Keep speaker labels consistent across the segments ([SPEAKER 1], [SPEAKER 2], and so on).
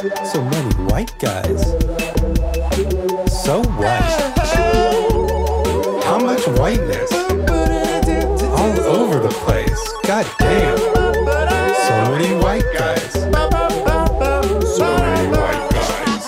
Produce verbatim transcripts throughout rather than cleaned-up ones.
[SPEAKER 1] So many white guys. So white. How much whiteness? All over the place. God damn. So many white guys. So many white guys.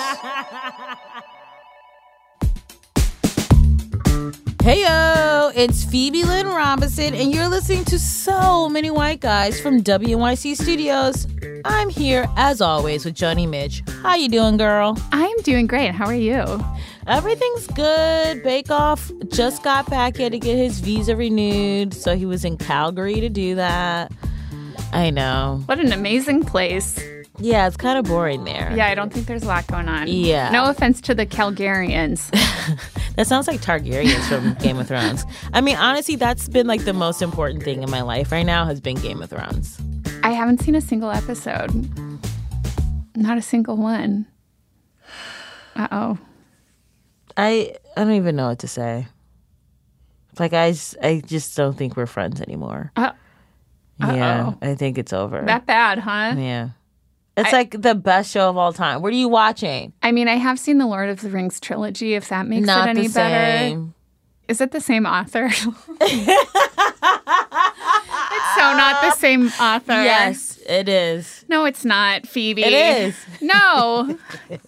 [SPEAKER 2] Heyo, it's Phoebe Lynn Robinson, and you're listening to So Many White Guys from W N Y C Studios. I'm here, as always, with Joni Mitch. How you doing, girl?
[SPEAKER 3] I'm doing great. How are you?
[SPEAKER 2] Everything's good. Bake Off just got back here to get his visa renewed, so he was in Calgary to do that. I know.
[SPEAKER 3] What an amazing place.
[SPEAKER 2] Yeah, it's kind of boring there.
[SPEAKER 3] Yeah, I don't think there's a lot going on.
[SPEAKER 2] Yeah.
[SPEAKER 3] No offense to the Calgarians.
[SPEAKER 2] That sounds like Targaryens from Game of Thrones. I mean, honestly, that's been like the most important thing in my life right now has been Game of Thrones.
[SPEAKER 3] I haven't seen a single episode. Not a single one. Uh-oh.
[SPEAKER 2] I I don't even know what to say. Like, I, just- I just don't think we're friends anymore.
[SPEAKER 3] Uh,
[SPEAKER 2] Yeah,
[SPEAKER 3] uh-oh.
[SPEAKER 2] I think it's over.
[SPEAKER 3] That bad, huh?
[SPEAKER 2] Yeah. It's
[SPEAKER 3] I-
[SPEAKER 2] like the best show of all time. What are you watching?
[SPEAKER 3] I mean, I have seen the Lord of the Rings trilogy, if that makes
[SPEAKER 2] Not
[SPEAKER 3] it any
[SPEAKER 2] the
[SPEAKER 3] better.
[SPEAKER 2] same.
[SPEAKER 3] Is it the same author? It's so not the same author.
[SPEAKER 2] Yes, it is.
[SPEAKER 3] No, it's not, Phoebe.
[SPEAKER 2] It is.
[SPEAKER 3] No.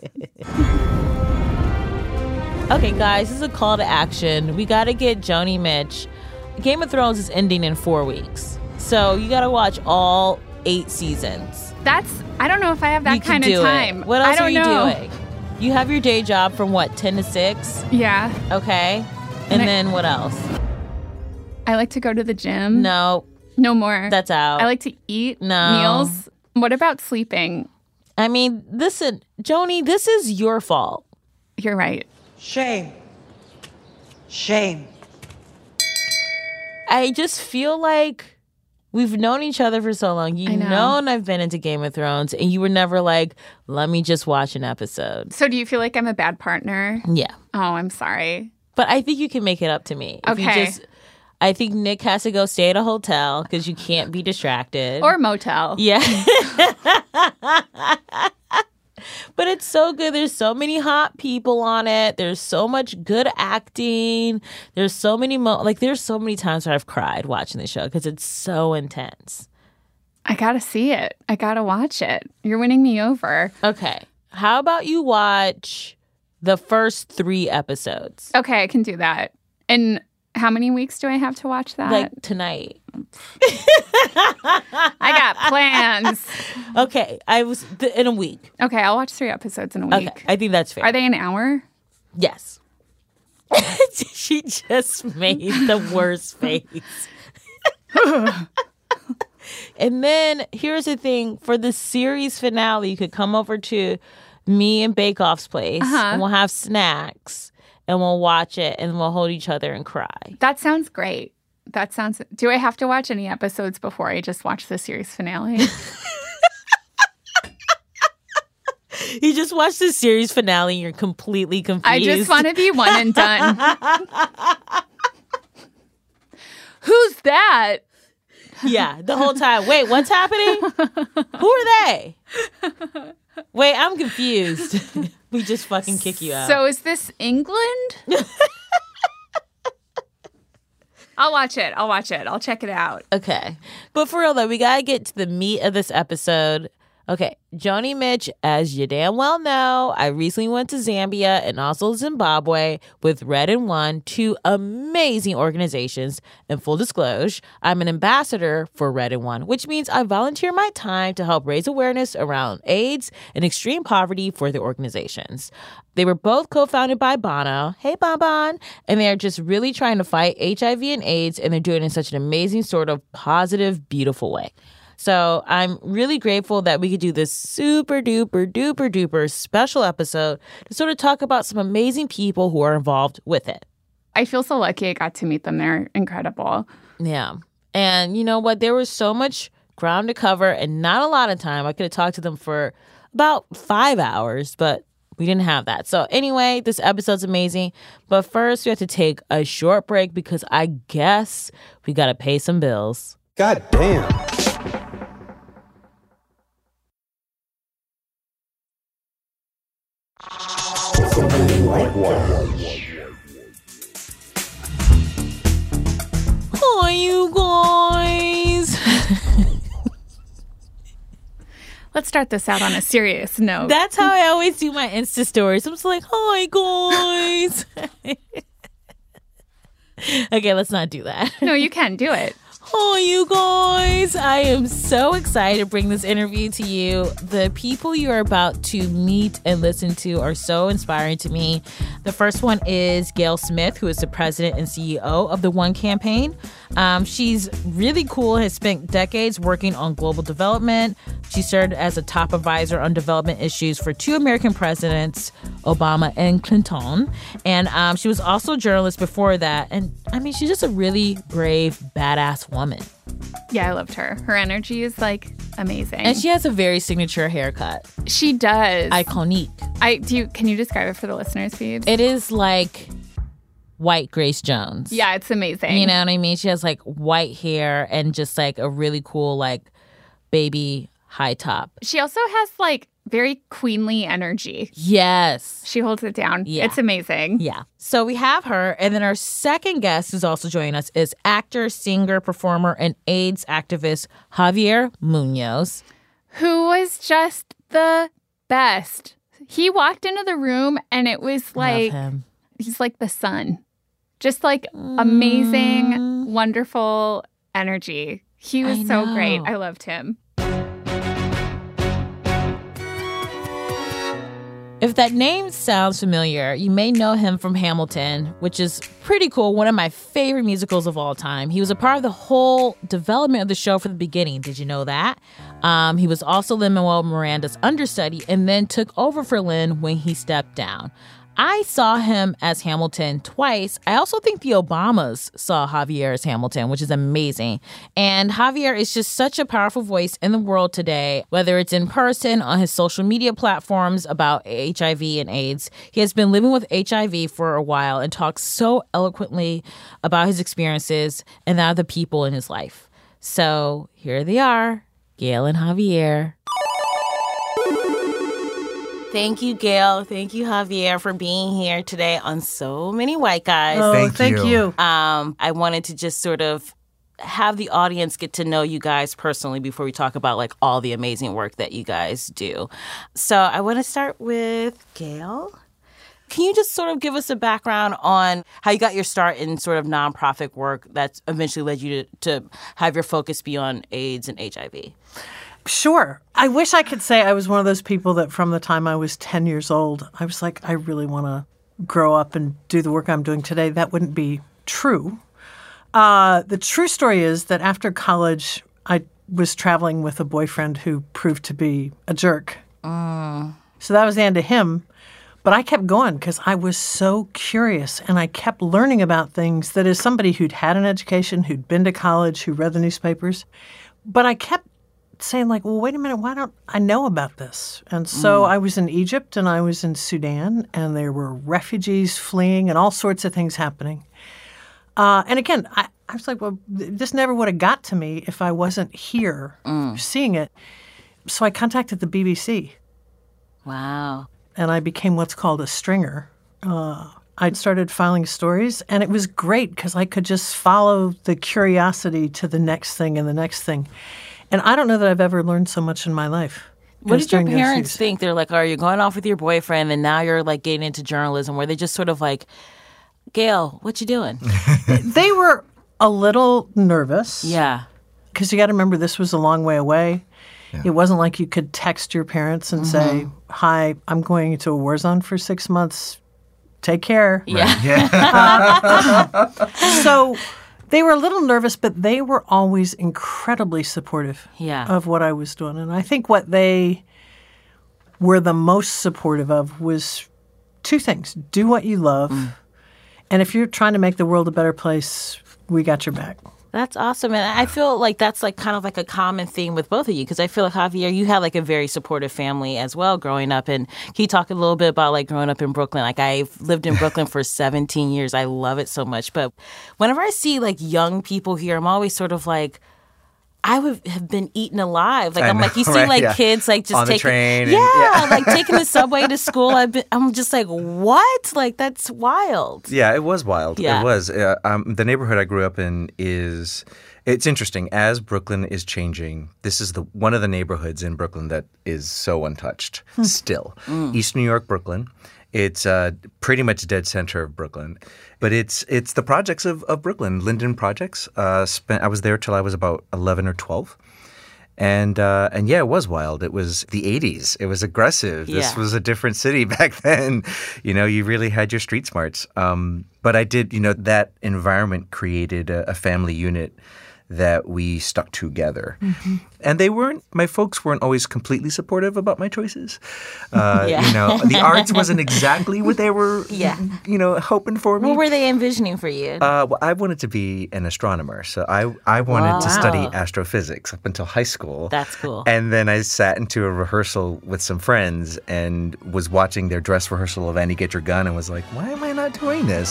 [SPEAKER 2] Okay, guys, this is a call to action. We got to get Joni Mitch. Game of Thrones is ending in four weeks. So you got to watch all eight seasons.
[SPEAKER 3] That's, I don't know if I have that
[SPEAKER 2] You can
[SPEAKER 3] kind of
[SPEAKER 2] do it.
[SPEAKER 3] time.
[SPEAKER 2] What else
[SPEAKER 3] I don't
[SPEAKER 2] are you
[SPEAKER 3] know.
[SPEAKER 2] doing? You have your day job from what, ten to six?
[SPEAKER 3] Yeah.
[SPEAKER 2] Okay. And
[SPEAKER 3] And I-
[SPEAKER 2] then what else?
[SPEAKER 3] I like to go to the gym.
[SPEAKER 2] No,
[SPEAKER 3] No more.
[SPEAKER 2] that's out.
[SPEAKER 3] I like to eat
[SPEAKER 2] No.
[SPEAKER 3] meals. What about sleeping?
[SPEAKER 2] I mean, listen, Joni, this is your fault.
[SPEAKER 3] You're right.
[SPEAKER 4] Shame. Shame.
[SPEAKER 2] I just feel like we've known each other for so long. You
[SPEAKER 3] I know.
[SPEAKER 2] known I've been into Game of Thrones, and you were never like, let me just watch an episode.
[SPEAKER 3] So do you feel like I'm a bad partner?
[SPEAKER 2] Yeah.
[SPEAKER 3] Oh, I'm sorry.
[SPEAKER 2] But I think you can make it up to me. If you
[SPEAKER 3] Okay.
[SPEAKER 2] just, I think Nick has to go stay at a hotel because you can't be distracted.
[SPEAKER 3] Or motel.
[SPEAKER 2] Yeah. But it's so good. There's so many hot people on it. There's so much good acting. There's so many, mo- like, there's so many times where I've cried watching the show because it's so intense.
[SPEAKER 3] I gotta see it. I gotta watch it. You're winning me over.
[SPEAKER 2] Okay. How about you watch the first three episodes?
[SPEAKER 3] Okay, I can do that. And how many weeks do I have to watch that?
[SPEAKER 2] Like tonight.
[SPEAKER 3] I got plans.
[SPEAKER 2] Okay. I was th- in a week.
[SPEAKER 3] Okay, I'll watch three episodes in a week.
[SPEAKER 2] Okay. I think that's fair.
[SPEAKER 3] Are they an hour?
[SPEAKER 2] Yes. She just made the worst face. And then here's the thing. For the series finale, you could come over to me and Bake Off's place.
[SPEAKER 3] Uh-huh.
[SPEAKER 2] And we'll have snacks. And we'll watch it. And we'll hold each other and cry.
[SPEAKER 3] That sounds great. That sounds... Do I have to watch any episodes before I just watch the series finale?
[SPEAKER 2] You just watched the series finale and you're completely confused.
[SPEAKER 3] I just want to be one and done. Who's that?
[SPEAKER 2] Yeah, the whole time. Wait, what's happening? Who are they? Wait, I'm confused. We just fucking kick you out.
[SPEAKER 3] So is this England? I'll watch it. I'll watch it. I'll check it out.
[SPEAKER 2] Okay. But for real, though, we got to get to the meat of this episode. Okay. Joni Mitch, as you damn well know, I recently went to Zambia and also Zimbabwe with Red and One, two amazing organizations. And full disclosure, I'm an ambassador for Red and One, which means I volunteer my time to help raise awareness around AIDS and extreme poverty for the organizations. They were both co-founded by Bono. Hey, Bon Bon. And they're just really trying to fight H I V and AIDS, and they're doing it in such an amazing, sort of positive, beautiful way. So I'm really grateful that we could do this super duper duper duper special episode to sort of talk about some amazing people who are involved with it.
[SPEAKER 3] I feel so lucky I got to meet them. They're incredible.
[SPEAKER 2] Yeah. And you know what? There was so much ground to cover and not a lot of time. I could have talked to them for about five hours, but we didn't have that. So anyway, this episode's amazing. But first, we have to take a short break because I guess we got to pay some bills.
[SPEAKER 1] God damn. White Guys.
[SPEAKER 2] Hi, you guys.
[SPEAKER 3] Let's start this out on a serious note.
[SPEAKER 2] That's how I always do my Insta stories. I'm just like, hi, guys. Okay, let's not do that.
[SPEAKER 3] No, you can do it.
[SPEAKER 2] Oh, you guys, I am so excited to bring this interview to you. The people you are about to meet and listen to are so inspiring to me. The first one is Gayle Smith, who is the president and C E O of the One Campaign. Um, she's really cool, has spent decades working on global development. She served as a top advisor on development issues for two American presidents, Obama and Clinton. And um, she was also a journalist before that. And I mean, she's just a really brave, badass woman.
[SPEAKER 3] Yeah, I loved her. Her energy is like amazing.
[SPEAKER 2] And she has a very signature haircut.
[SPEAKER 3] She does.
[SPEAKER 2] Iconique.
[SPEAKER 3] I do you can you describe it for the listeners, Phoebe?
[SPEAKER 2] It is like white Grace Jones.
[SPEAKER 3] Yeah, it's amazing.
[SPEAKER 2] You know what I mean? She has like white hair and just like a really cool like baby high top.
[SPEAKER 3] She also has like very queenly energy.
[SPEAKER 2] Yes.
[SPEAKER 3] She holds it down.
[SPEAKER 2] Yeah.
[SPEAKER 3] It's amazing.
[SPEAKER 2] Yeah. So we have her. And then our second guest who's also joining us is actor, singer, performer, and AIDS activist Javier Munoz.
[SPEAKER 3] Who was just the best. He walked into the room and it was like,
[SPEAKER 2] Love him.
[SPEAKER 3] He's like the sun. Just like amazing, wonderful energy. He was
[SPEAKER 2] I
[SPEAKER 3] so
[SPEAKER 2] know.
[SPEAKER 3] great. I loved him.
[SPEAKER 2] If that name sounds familiar, you may know him from Hamilton, which is pretty cool. One of my favorite musicals of all time. He was a part of the whole development of the show from the beginning. Did you know that? Um, he was also Lin-Manuel Miranda's understudy and then took over for Lin when he stepped down. I saw him as Hamilton twice. I also think the Obamas saw Javier as Hamilton, which is amazing. And Javier is just such a powerful voice in the world today, whether it's in person, on his social media platforms about H I V and AIDS. He has been living with H I V for a while and talks so eloquently about his experiences and that of the people in his life. So here they are, Gayle and Javier. Thank you, Gayle. Thank you, Javier, for being here today on So Many White Guys.
[SPEAKER 5] Oh,
[SPEAKER 6] Thank
[SPEAKER 5] thank,
[SPEAKER 6] you.
[SPEAKER 5] you.
[SPEAKER 2] Um, I wanted to just sort of have the audience get to know you guys personally before we talk about like all the amazing work that you guys do. So I want to start with Gayle. Can you just sort of give us a background on how you got your start in sort of nonprofit work that eventually led you to, to have your focus be on AIDS and H I V?
[SPEAKER 5] Sure. I wish I could say I was one of those people that from the time I was ten years old, I was like, I really want to grow up and do the work I'm doing today. That wouldn't be true. Uh, the true story is that after college, I was traveling with a boyfriend who proved to be a jerk.
[SPEAKER 2] Mm.
[SPEAKER 5] So that was the end of him. But I kept going because I was so curious and I kept learning about things that as somebody who'd had an education, who'd been to college, who read the newspapers, but I kept saying like, well, wait a minute, why don't I know about this? And so
[SPEAKER 2] Mm.
[SPEAKER 5] I was in Egypt and I was in Sudan and there were refugees fleeing and all sorts of things happening. Uh, and again, I, I was like, well, this never would have got to me if I wasn't here
[SPEAKER 2] Mm.
[SPEAKER 5] seeing it. So I contacted the B B C.
[SPEAKER 2] Wow.
[SPEAKER 5] And I became what's called a stringer. Uh, I started filing stories, and it was great because I could just follow the curiosity to the next thing and the next thing. And I don't know that I've ever learned so much in my life.
[SPEAKER 2] What
[SPEAKER 5] as
[SPEAKER 2] did your
[SPEAKER 5] during those
[SPEAKER 2] parents
[SPEAKER 5] years.
[SPEAKER 2] think? They're like, are you going off with your boyfriend and now you're like getting into journalism? Were they just sort of like, Gayle, what you doing?
[SPEAKER 5] They were a little nervous.
[SPEAKER 2] Yeah.
[SPEAKER 5] Because you got to remember, this was a long way away.
[SPEAKER 6] Yeah.
[SPEAKER 5] It wasn't like you could text your parents and
[SPEAKER 2] Mm-hmm.
[SPEAKER 5] say, hi, I'm going to a war zone for six months. Take care.
[SPEAKER 2] Yeah.
[SPEAKER 6] Yeah.
[SPEAKER 5] So they were a little nervous, but they were always incredibly supportive
[SPEAKER 2] Yeah.
[SPEAKER 5] of what I was doing. And I think what they were the most supportive of was two things. Do what you love.
[SPEAKER 2] Mm.
[SPEAKER 5] And if you're trying to make the world a better place, we got your back.
[SPEAKER 2] That's awesome. And I feel like that's like kind of like a common theme with both of you because I feel like, Javier, you had like a very supportive family as well growing up. And can you talk a little bit about like growing up in Brooklyn? Like I've lived in Brooklyn for seventeen years. I love it so much. But whenever I see like young people here, I'm always sort of like, I would have been eaten alive. Like
[SPEAKER 7] I
[SPEAKER 2] I'm
[SPEAKER 7] know,
[SPEAKER 2] like you see
[SPEAKER 7] right?
[SPEAKER 2] like
[SPEAKER 7] Yeah.
[SPEAKER 2] kids like just
[SPEAKER 7] On the
[SPEAKER 2] taking
[SPEAKER 7] train and-
[SPEAKER 2] yeah,
[SPEAKER 7] yeah.
[SPEAKER 2] like taking the subway to school. I've been, I'm just like what? Like that's wild.
[SPEAKER 7] Yeah, it was wild.
[SPEAKER 2] Yeah.
[SPEAKER 7] It was. Uh, um, the neighborhood I grew up in is. It's interesting. As Brooklyn is changing, this is the one of the neighborhoods in Brooklyn that is so untouched still. East New York, Brooklyn. It's uh, pretty much dead center of Brooklyn, but it's it's the projects of, of Brooklyn, Linden Projects. Uh, spent I was there till I was about eleven or twelve. And uh, and yeah, it was wild. It was the eighties. It was aggressive. This
[SPEAKER 2] Yeah.
[SPEAKER 7] was a different city back then. You know, you really had your street smarts. Um, but I did, you know, that environment created a, a family unit that we stuck together. Mm-hmm. And they weren't, my folks weren't always completely supportive about my choices. Uh,
[SPEAKER 2] Yeah.
[SPEAKER 7] You know, the arts wasn't exactly what they were,
[SPEAKER 2] Yeah.
[SPEAKER 7] you know, hoping for me.
[SPEAKER 2] What were they envisioning for you?
[SPEAKER 7] Uh, well, I wanted to be an astronomer. So I, I wanted to
[SPEAKER 2] Wow.
[SPEAKER 7] study astrophysics up until high school.
[SPEAKER 2] That's cool.
[SPEAKER 7] And then I sat into a rehearsal with some friends and was watching their dress rehearsal of Annie Get Your Gun and was like, why am I not doing this?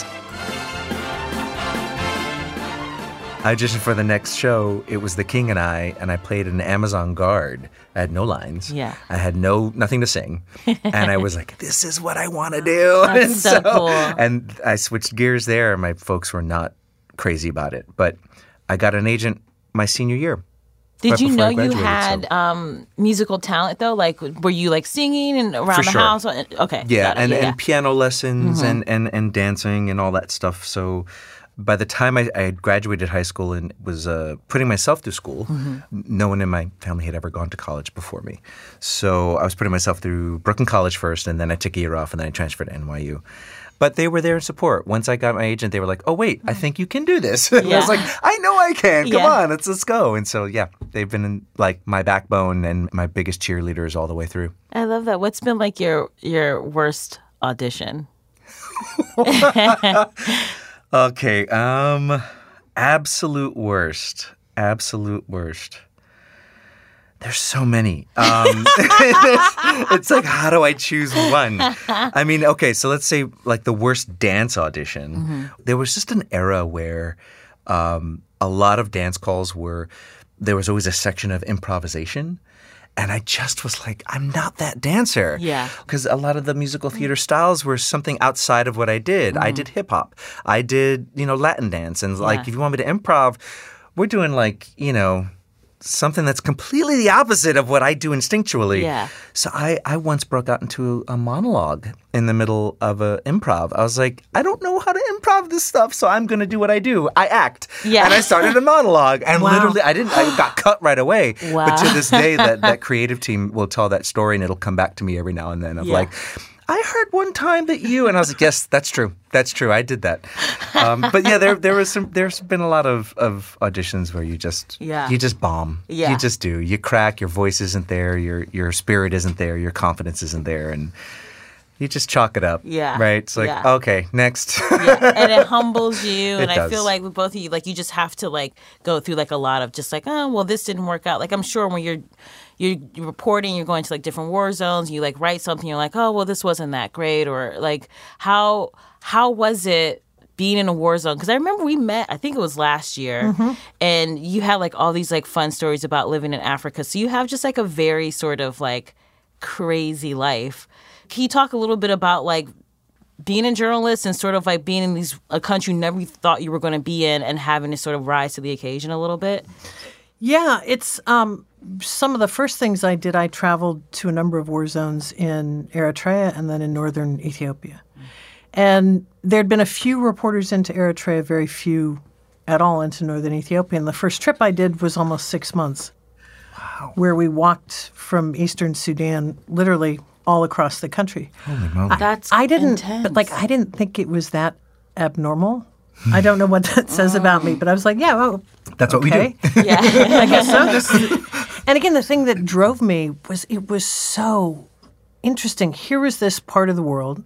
[SPEAKER 7] I auditioned for the next show. It was The King and I, and I played an Amazon guard. I had no lines.
[SPEAKER 2] Yeah.
[SPEAKER 7] I had no nothing to sing. And I was like, this is what I want to do.
[SPEAKER 2] That's
[SPEAKER 7] And
[SPEAKER 2] so cool.
[SPEAKER 7] And I switched gears there. My folks were not crazy about it. But I got an agent my senior year.
[SPEAKER 2] Did
[SPEAKER 7] right
[SPEAKER 2] you
[SPEAKER 7] before
[SPEAKER 2] know
[SPEAKER 7] I
[SPEAKER 2] you
[SPEAKER 7] graduated,
[SPEAKER 2] had
[SPEAKER 7] so-
[SPEAKER 2] um, musical talent though? Like, were you like singing and around
[SPEAKER 7] For
[SPEAKER 2] the
[SPEAKER 7] sure.
[SPEAKER 2] house? Okay.
[SPEAKER 7] Yeah,
[SPEAKER 2] got it.
[SPEAKER 7] and,
[SPEAKER 2] yeah,
[SPEAKER 7] and
[SPEAKER 2] yeah.
[SPEAKER 7] piano lessons and, and, and dancing and all that stuff. So by the time I, I had graduated high school and was uh, putting myself through school,
[SPEAKER 2] Mm-hmm.
[SPEAKER 7] no one in my family had ever gone to college before me. So I was putting myself through Brooklyn College first, and then I took a year off, and then I transferred to N Y U. But they were there in support. Once I got my agent, they were like, oh, wait, I think you can do this. And I
[SPEAKER 2] Yeah.
[SPEAKER 7] was like, I know I can. Come
[SPEAKER 2] Yeah.
[SPEAKER 7] on, let's, let's go. And so, yeah, they've been like my backbone and my biggest cheerleaders all the way through.
[SPEAKER 2] I love that. What's been like your your worst audition?
[SPEAKER 7] Okay, um, absolute worst. Absolute worst. There's so many. Um, it's like, how do I choose one? I mean, okay, so let's say like the worst dance audition.
[SPEAKER 2] Mm-hmm.
[SPEAKER 7] There was just an era where um, a lot of dance calls were, there was always a section of improvisation. And I just was like, I'm not that dancer.
[SPEAKER 2] Yeah.
[SPEAKER 7] Because a lot of the musical theater styles were something outside of what I did.
[SPEAKER 2] Mm-hmm.
[SPEAKER 7] I did hip hop. I did, you know, Latin dance. And like,
[SPEAKER 2] Yeah.
[SPEAKER 7] if you want me to improv, we're doing like, you know, something that's completely the opposite of what I do instinctually.
[SPEAKER 2] Yeah.
[SPEAKER 7] So I, I once broke out into a monologue in the middle of a improv. I was like, I don't know how to improv this stuff, so I'm going to do what I do. I act.
[SPEAKER 2] Yeah.
[SPEAKER 7] And I started a monologue. And
[SPEAKER 5] Wow.
[SPEAKER 7] literally, I didn't, I got cut right away.
[SPEAKER 2] Wow.
[SPEAKER 7] But to this day, that, that creative team will tell that story and it'll come back to me every now and then of
[SPEAKER 2] Yeah.
[SPEAKER 7] like, I heard one time that you, and I was like, yes, that's true. That's true. I did that. Um, but yeah, there there was some. There's been a lot of, of auditions where you just
[SPEAKER 2] Yeah.
[SPEAKER 7] you just bomb.
[SPEAKER 2] Yeah.
[SPEAKER 7] You just do. You crack. Your voice isn't there. Your your spirit isn't there. Your confidence isn't there, and you just chalk it up.
[SPEAKER 2] Yeah.
[SPEAKER 7] Right. It's like
[SPEAKER 2] Yeah.
[SPEAKER 7] okay, next.
[SPEAKER 2] Yeah, and it humbles you. And
[SPEAKER 7] It
[SPEAKER 2] I feel
[SPEAKER 7] does.
[SPEAKER 2] like with both of you, like you just have to like go through like a lot of just like, oh, well, this didn't work out. Like I'm sure when you're you're, you're reporting, you're going to like different war zones. You like write something, you're like, oh, well, this wasn't that great, or like how how was it being in a war zone? Because I remember we met, I think it was last year, and you had like all these like fun stories about living in Africa. So you have just like a very sort of like crazy life. Can you talk a little bit about like being a journalist and sort of like being in these a country you never thought you were going to be in and having to sort of rise to the occasion a little bit?
[SPEAKER 5] Yeah, it's um, some of the first things I did. I traveled to a number of war zones in Eritrea and then in northern Ethiopia. And there'd been a few reporters into Eritrea, very few at all into northern Ethiopia. And the first trip I did was almost six months, wow. where we walked from eastern Sudan literally all across the country.
[SPEAKER 7] Holy moly.
[SPEAKER 2] That's
[SPEAKER 5] I didn't,
[SPEAKER 2] intense.
[SPEAKER 5] but like I didn't think it was that abnormal. I don't know what that says about me, but I was like, yeah, well,
[SPEAKER 7] That's what
[SPEAKER 5] okay.
[SPEAKER 7] we do.
[SPEAKER 2] Yeah.
[SPEAKER 5] I guess so. This is- and again, the thing that drove me was it was so interesting. Here was this part of the world,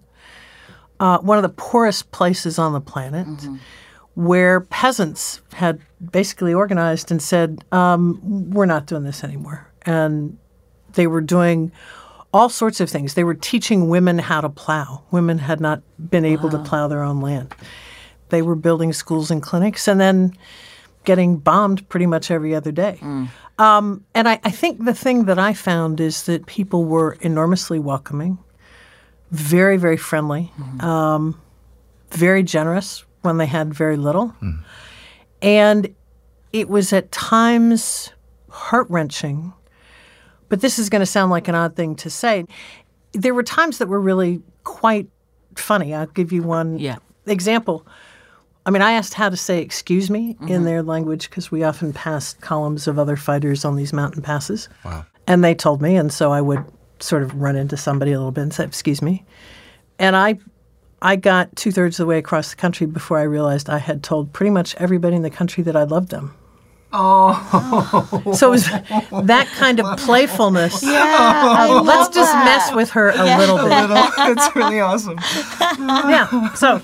[SPEAKER 5] uh, one of the poorest places on the planet,
[SPEAKER 2] Mm-hmm.
[SPEAKER 5] where peasants had basically organized and said, um, we're not doing this anymore. And they were doing all sorts of things. They were teaching women how to plow. Women had not been able to plow their own land. They were building schools and clinics. And then getting bombed pretty much every other day. Mm. Um, and I, I think the thing that I found is that people were enormously welcoming, very, very friendly, mm-hmm. um, very generous when they had very little. Mm. And it was at times heart-wrenching, but this is going to sound like an odd thing to say. There were times that were really quite funny. I'll give you one
[SPEAKER 2] yeah.
[SPEAKER 5] example. I mean, I asked how to say excuse me mm-hmm. in their language because we often passed columns of other fighters on these mountain passes.
[SPEAKER 7] Wow.
[SPEAKER 5] And they told me, and so I would sort of run into somebody a little bit and say, excuse me. And I I got two-thirds of the way across the country before I realized I had told pretty much everybody in the country that I loved them.
[SPEAKER 6] Oh.
[SPEAKER 5] So it was that kind of playfulness.
[SPEAKER 2] Yeah, I
[SPEAKER 5] uh,
[SPEAKER 2] love
[SPEAKER 5] let's just
[SPEAKER 2] that.
[SPEAKER 5] mess with her a
[SPEAKER 2] Yeah.
[SPEAKER 5] little bit.
[SPEAKER 6] That's really awesome.
[SPEAKER 5] Yeah, so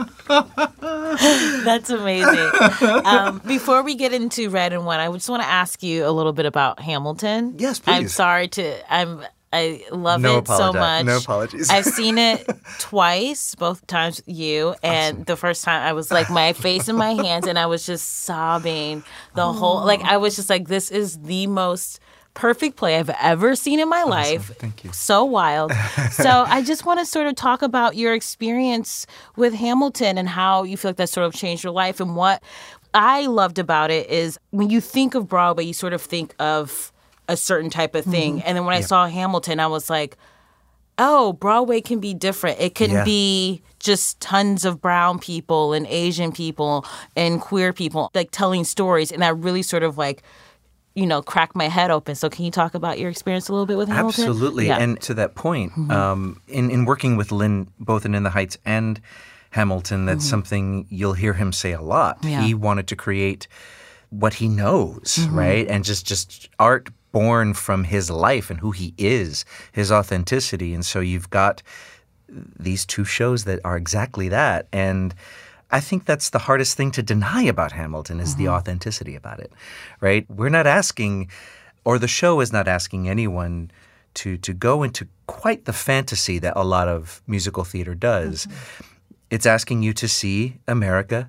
[SPEAKER 2] That's amazing. Um, before we get into Red and One, I just want to ask you a little bit about Hamilton.
[SPEAKER 7] Yes, please.
[SPEAKER 2] I'm sorry to. I'm. I love
[SPEAKER 7] No
[SPEAKER 2] it so
[SPEAKER 7] apologi-
[SPEAKER 2] much.
[SPEAKER 7] no apologies.
[SPEAKER 2] I've seen it twice, both times with you, and
[SPEAKER 7] Awesome.
[SPEAKER 2] the first time I was like my face in my hands, and I was just sobbing the whole. Like I was just like, this is the most perfect play I've ever seen in my life.
[SPEAKER 7] Thank you.
[SPEAKER 2] So wild. So I just want to sort of talk about your experience with Hamilton and how you feel like that sort of changed your life. And what I loved about it is when you think of Broadway, you sort of think of a certain type of thing. Mm-hmm. And then when I
[SPEAKER 7] Yeah.
[SPEAKER 2] saw Hamilton, I was like, oh, Broadway can be different. It can
[SPEAKER 7] Yeah.
[SPEAKER 2] be just tons of brown people and Asian people and queer people like telling stories. And that really sort of like, you know, cracked my head open. So can you talk about your experience a little bit with Hamilton?
[SPEAKER 7] Absolutely.
[SPEAKER 2] Yeah.
[SPEAKER 7] And to that point, um, in, in working with Lynn, both in In the Heights and Hamilton, that's something you'll hear him say a lot.
[SPEAKER 2] Yeah.
[SPEAKER 7] He wanted to create what he knows, right? And just, just art born from his life and who he is, his authenticity. And so you've got these two shows that are exactly that. And I think that's the hardest thing to deny about Hamilton is the authenticity about it, right? We're not asking, or the show is not asking anyone to to go into quite the fantasy that a lot of musical theater does. Mm-hmm. It's asking you to see America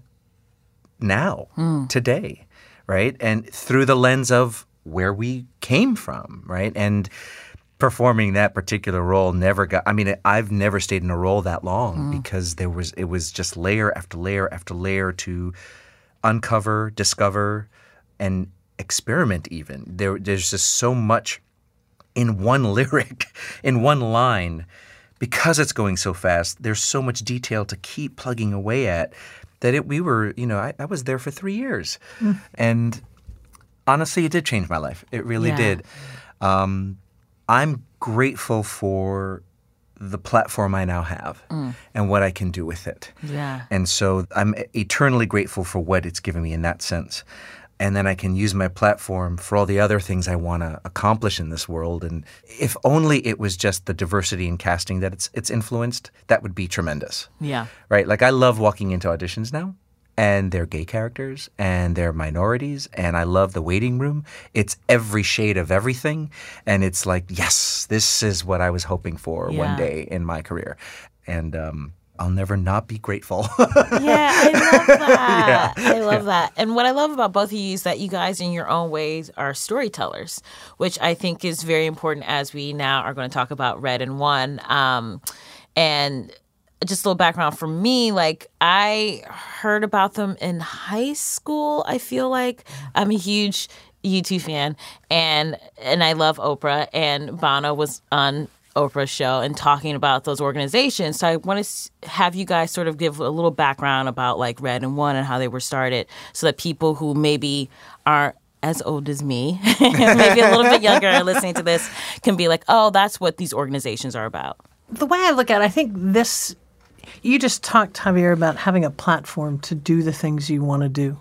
[SPEAKER 7] now, mm. today, right? And through the lens of where we came from, right? And performing that particular role never got, I mean, I've never stayed in a role that long mm. because there was, it was just layer after layer after layer to uncover, discover, and experiment even. There, there's just so much in one lyric, in one line, because it's going so fast, there's so much detail to keep plugging away at that it, we were, you know, I, I was there for three years. Mm. And honestly, it did change my life. It really
[SPEAKER 2] Yeah.
[SPEAKER 7] did. Um, I'm grateful for the platform I now have mm. and what I can do with it.
[SPEAKER 2] Yeah.
[SPEAKER 7] And so I'm eternally grateful for what it's given me in that sense. And then I can use my platform for all the other things I want to accomplish in this world. And if only it was just the diversity in casting that it's it's influenced, that would be tremendous.
[SPEAKER 2] Yeah.
[SPEAKER 7] Right? Like I love walking into auditions now. And they're gay characters, and they're minorities, and I love the waiting room. It's every shade of everything, and it's like, yes, this is what I was hoping for
[SPEAKER 2] Yeah.
[SPEAKER 7] one day in my career. And um, I'll never not be grateful.
[SPEAKER 2] Yeah, I love that.
[SPEAKER 7] Yeah.
[SPEAKER 2] I love that. And what I love about both of you is that you guys, in your own ways, are storytellers, which I think is very important as we now are going to talk about Red and One. Um, and just a little background for me, like I heard about them in high school. I feel like I'm a huge U two fan, and and I love Oprah, and Bono was on Oprah's show and talking about those organizations. So I want to have you guys sort of give a little background about like Red and One and how they were started, so that people who maybe aren't as old as me, maybe a little bit younger, listening to this, can be like, oh, that's what these organizations are about.
[SPEAKER 5] the way I look at it, I think this, you just talked, Javier, about having a platform to do the things you want to do.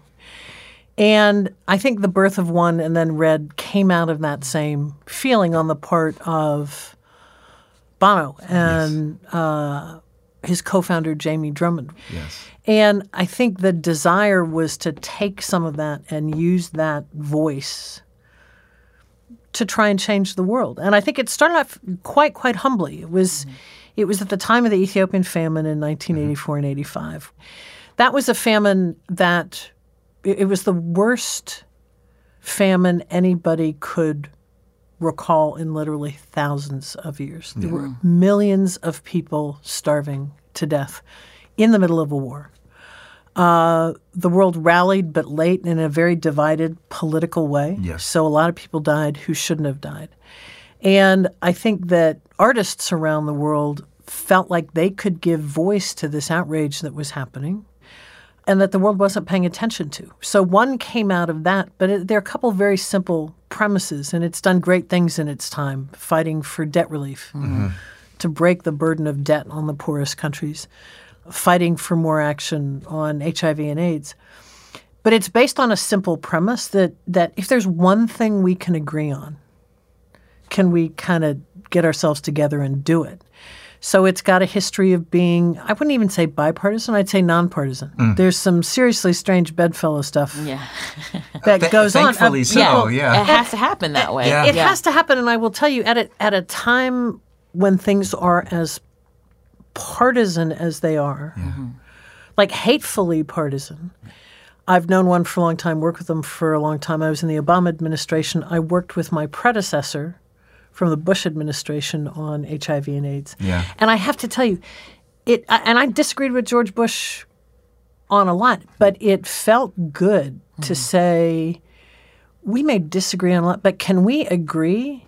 [SPEAKER 5] And I think the birth of One and then Red came out of that same feeling on the part of Bono and yes. uh, his co-founder, Jamie Drummond.
[SPEAKER 7] Yes.
[SPEAKER 5] And I think the desire was to take some of that and use that voice to try and change the world. And I think it started off quite, quite humbly. It was, mm-hmm. it was at the time of the Ethiopian famine in nineteen eighty-four mm-hmm. and eighty-five. That was a famine that it, it was the worst famine anybody could recall in literally thousands of years. There were millions of people starving to death in the middle of a war. Uh, the world rallied, but late in a very divided political way.
[SPEAKER 6] Yes.
[SPEAKER 5] So a lot of people died who shouldn't have died. And I think that artists around the world felt like they could give voice to this outrage that was happening and that the world wasn't paying attention to. So one came out of that, but it, there are a couple of very simple premises, and it's done great things in its time, fighting for debt relief, mm-hmm. to break the burden of debt on the poorest countries, fighting for more action on H I V and AIDS. But it's based on a simple premise that, that if there's one thing we can agree on, can we kind of get ourselves together and do it? So it's got a history of being, I wouldn't even say bipartisan, I'd say nonpartisan. Mm. There's some seriously strange bedfellow stuff
[SPEAKER 2] yeah.
[SPEAKER 5] that
[SPEAKER 6] Th-
[SPEAKER 5] goes
[SPEAKER 6] thankfully
[SPEAKER 5] on.
[SPEAKER 6] so,
[SPEAKER 2] yeah.
[SPEAKER 6] yeah.
[SPEAKER 2] It has to happen that way.
[SPEAKER 6] Yeah.
[SPEAKER 5] It
[SPEAKER 2] yeah.
[SPEAKER 5] has to happen, and I will tell you, at a, at a time when things are as partisan as they are, mm-hmm. like hatefully partisan. I've known one for a long time, worked with them for a long time. I was in the Obama administration. I worked with my predecessor from the Bush administration on H I V and AIDS.
[SPEAKER 6] Yeah.
[SPEAKER 5] And I have to tell you, it. and I disagreed with George Bush on a lot, but it felt good mm-hmm. to say, we may disagree on a lot, but can we agree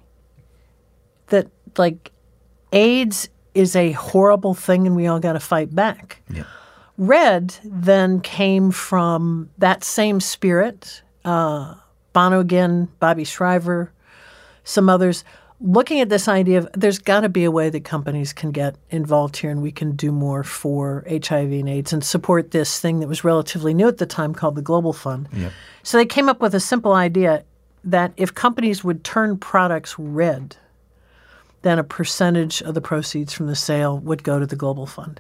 [SPEAKER 5] that, like, AIDS is a horrible thing and we all got to fight back?
[SPEAKER 6] Yeah.
[SPEAKER 5] Red then came from that same spirit, uh, Bono again, Bobby Shriver, some others, looking at this idea of there's got to be a way that companies can get involved here and we can do more for H I V and AIDS and support this thing that was relatively new at the time called the Global Fund.
[SPEAKER 6] Yep.
[SPEAKER 5] So they came up with a simple idea that if companies would turn products red, then a percentage of the proceeds from the sale would go to the Global Fund.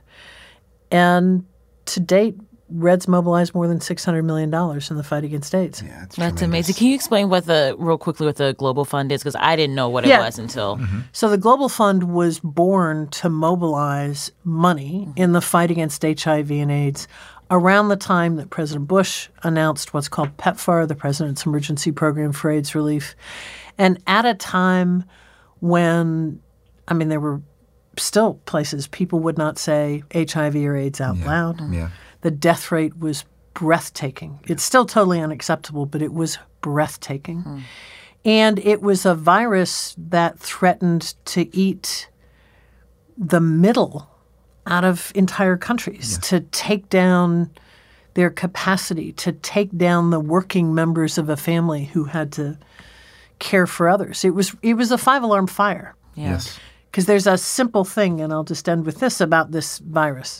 [SPEAKER 5] And to date, Red's mobilized more than six hundred million dollars in the fight against AIDS.
[SPEAKER 6] Yeah, it's
[SPEAKER 2] That's
[SPEAKER 6] tremendous.
[SPEAKER 2] amazing. Can you explain what the, real quickly, what the Global Fund is? Because I didn't know what it
[SPEAKER 5] Yeah.
[SPEAKER 2] was until.
[SPEAKER 6] Mm-hmm.
[SPEAKER 5] So the Global Fund was born to mobilize money in the fight against H I V and AIDS around the time that President Bush announced what's called PEPFAR, the President's Emergency Program for AIDS Relief, and at a time when, I mean, there were still places people would not say H I V or AIDS out
[SPEAKER 6] Yeah.
[SPEAKER 5] loud.
[SPEAKER 6] Yeah.
[SPEAKER 5] The death rate was breathtaking. It's still totally unacceptable, but it was breathtaking.
[SPEAKER 2] Hmm.
[SPEAKER 5] And it was a virus that threatened to eat the middle out of entire countries, yeah. to take down their capacity, to take down the working members of a family who had to care for others. It was it was a five-alarm fire.
[SPEAKER 2] Yeah.
[SPEAKER 6] Yes.
[SPEAKER 5] Because there's a simple thing, and I'll just end with this about this virus.